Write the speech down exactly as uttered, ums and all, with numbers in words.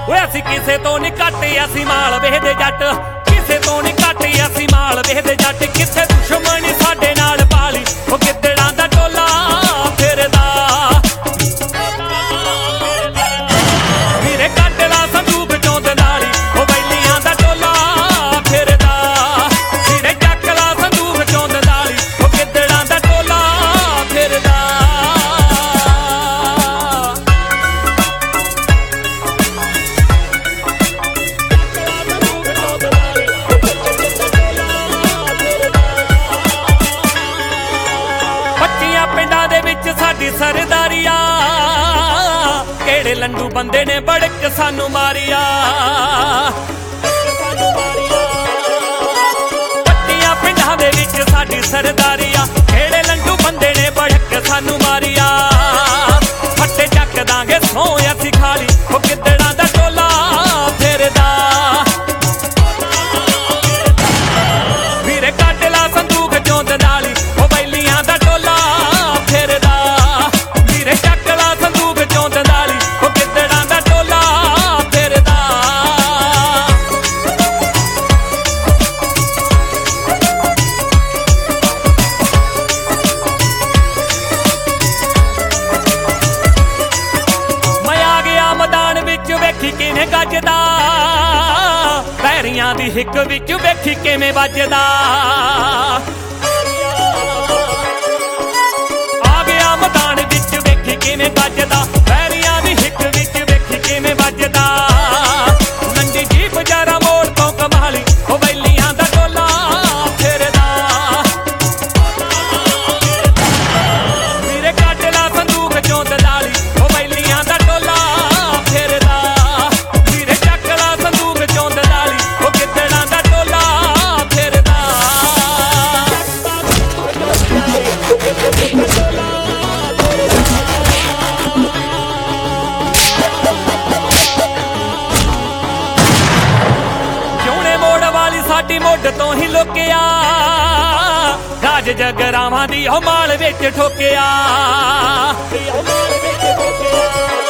ਓਏ ਅਸੀਂ ਕਿਸੇ ਤੋਂ ਨਹੀਂ ਘੱਟ ਅਸੀਂ ਮਾਲ ਵੇਖਦੇ ਜੱਟ ਕਿਸੇ ਤੋਂ ਨਹੀਂ ਘੱਟ ਅਸੀਂ ਮਾਲ ਵੇਖਦੇ ਜੱਟ ਕਿੱਥੇ ਦੁਸ਼ਮਣੀ ਸਾਡੇ ਨਾਲ ਪਾਲੀ ਉਹ ਗਿੱਦੜਾਂ ਦਾ ਟੋਲਾ ਫਿਰਦਾ ਵੀਰੇ ਕੱਢ ਲਾ ਸੰਦੂਕ ਚੋਂ ਦਨਾਲੀ ਉਹ ਬੈਲੀਆਂ ਦਾ ਟੋਲਾ ਫਿਰਦਾ ਵੀਰੇ ਚੱਕ ਲਾ ਸੰਦੂਕ ਚੋਂ ਦਨਾਲੀ ਉਹ ਗਿੱਦੜਾਂ ਦਾ ਟੋਲਾ ਫਿਰਦਾ ਪਿੰਡਾਂ ਦੇ ਵਿੱਚ ਸਾਡੀ ਸਰਦਾਰੀਆ ਕਿਹੜੇ ਲੰਡੂ ਬੰਦੇ ਨੇ ਬੜਕ ਸਾਨੂੰ ਮਾਰਿਆ ਪੱਟੀਆਂ ਪਿੰਡਾਂ ਦੇ ਵਿੱਚ ਸਾਡੀ ਸਰਦਾਰੀਆ ਕਿਹੜੇ ਲੰਡੂ ਬੰਦੇ ਨੇ ਬੜਕ ਸਾਨੂੰ ਮਾਰਿਆ ਫੱਟੇ ਚੱਕ ਦਾਂਗੇ ਸੌਂ ਅਸੀਂ ਖਾਲੀ ਉਹ ਗਿੱਦੜਾਂ ਦਾ ਟੋਲਾ ਫਿਰਦਾ ਵੀਰੇ ਕੱਢ ਲਾ ਸੰਦੂਕ ਚੋਂ ਦਨਾਲੀ ਉਹ ਬੈਲੀਆਂ ਦਾ ਟੋਲਾ ਵੇਖੀ ਕਿਵੇਂ ਗੱਜਦਾ ਪੈਰੀਆਂ ਦੀ ਹਿੱਕ ਵਿੱਚ ਵੇਖੀ ਕਿਵੇਂ ਵੱਜਦਾ ਆ ਗਿਆ ਮੈਦਾਨ ਵਿੱਚ ਵੇਖੀ ਕਿਵੇਂ ਗੱਜਦਾ ਪੈਰੀਆਂ ਦੀ ਹਿੱਕ ਵਿੱਚ ਵੇਖੀ ਕਿਵੇਂ ਵੱਜਦਾ ਨੰਡੀ ਜੀ ਬਜ਼ਾਰਾਂ ਮੋੜ ਤੋਂ ਕਮਾਲੀ ਉਹ ਬੈਲੀਆਂ ਦਾ ਟੋਲਾ ਫਿਰਦਾ ਵੀਰੇ ਕੱਢ ਲਾ ਸੰਦੂਕ ਚੋਂ ਦਨਾਲੀ ਉਹ ਬੈਲੀਆਂ ਦਾ ਟੋਲਾ ਫਿਰਦਾ ਸਾਡੀ ਮੁੱਢ ਤੋਂ ਹੀ ਲੁਕਿਆ ਰਾਜ ਜਗਰਾਵਾਂ ਦੀ ਉਹ ਮਾਲ ਵਿੱਚ ਠੋਕਿਆ।